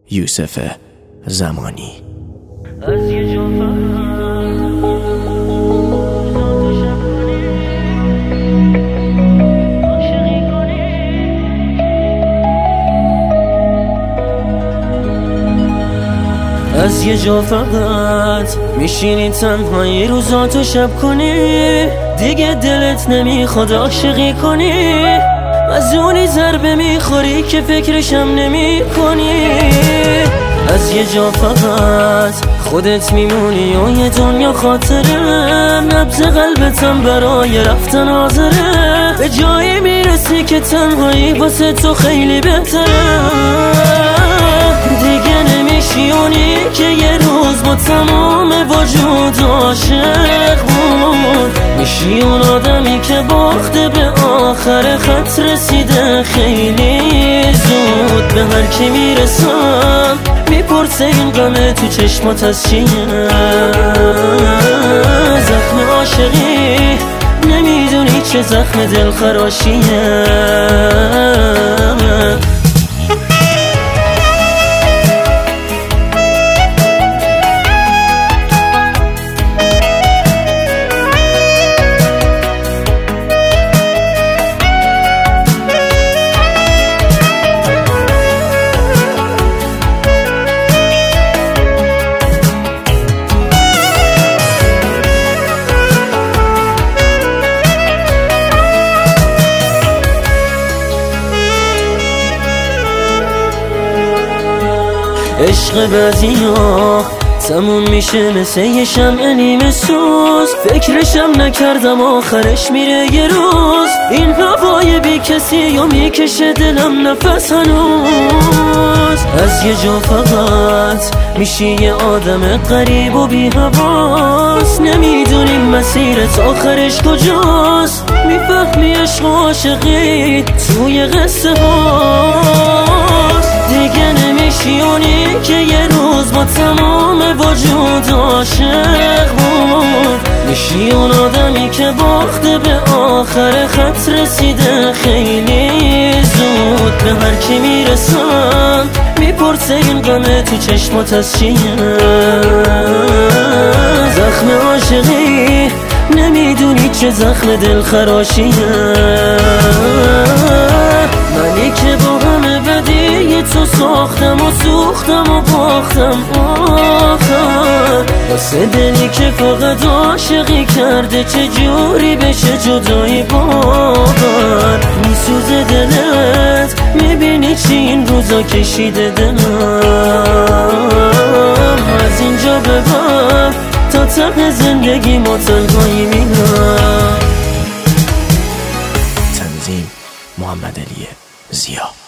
یوسف زمانی. از یه جا فقط میشینی تنهایی روزاتو شب کنی، دیگه دلت نمیخواد عاشقی کنی، از اونی ضربه میخوری که فکرشم نمی کنی. از یه جا فقط خودت میمونی و یه دنیا خاطره، نبض قلبتم برای رفتن حاضره، به جایی میرسی که تنهایی واسه تو خیلی بهتره. دیگه نمیشی اونی که یه روز با تمام وجود عاشق بود، میشی اون آدمی که باخته به آخر خط رسیده خیلی زود. به هر کی میرسم میپرسه این غمه تو چشمات از چیه، زخم عاشقی نمیدونی چه زخم دلخراشیه. عشق بعضیا تموم میشه مثل یه شمع نیمه سوز، فکرشم نکردم آخرش میره یه روز. این هوای بی کسی و میکشه دلم نفس هنوز. از یه جا فقط میشی یه آدم غریب و بی حواس، نمیدونی مسیرت آخرش کجاست، میفهمی عشق و عاشقی توی قصه هاست. دیگه نمیشی اونی که یه روز با تمام وجود عاشق بود، میشی اون آدمی که باخته به آخر خط رسیده خیلی زود. به هر کی میرسم میپرسه این غمه تو چشمات از چیه، زخم عاشقی نمیدونی چه زخم دلخراشیه. منی که با همه بدی تو ساختم و سوختم و باختم آخر، واسه دلی که فقط عاشقی کرده چه جوری بشه جدایی باور. میسوزه دلت میبینی چی این روزا کشیده دلم، از اینجا به بعد تا ته زندگی ما تنهایی میرم. تنظیم محمد علی زیا.